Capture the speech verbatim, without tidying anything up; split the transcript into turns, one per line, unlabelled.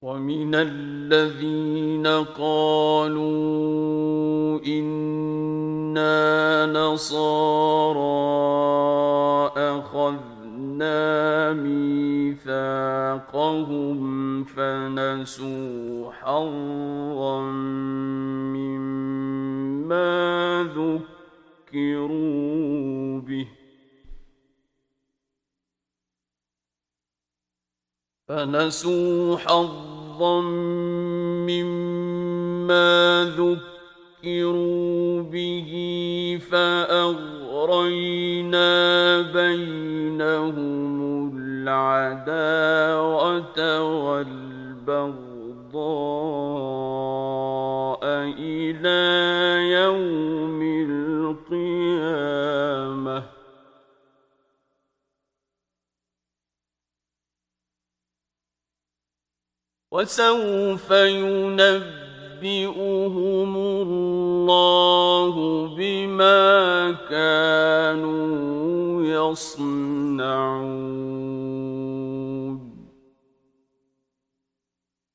ومن الذين قالوا إنا نصارى أخذنا ميثاقهم فنسوا حظا مما ذكروا به فنسوا حظا مما ذكروا به فأغرينا بينهم العداوة والبغضاء إلى يوم القيامة وسوف ينبئهم الله بما كانوا يصنعون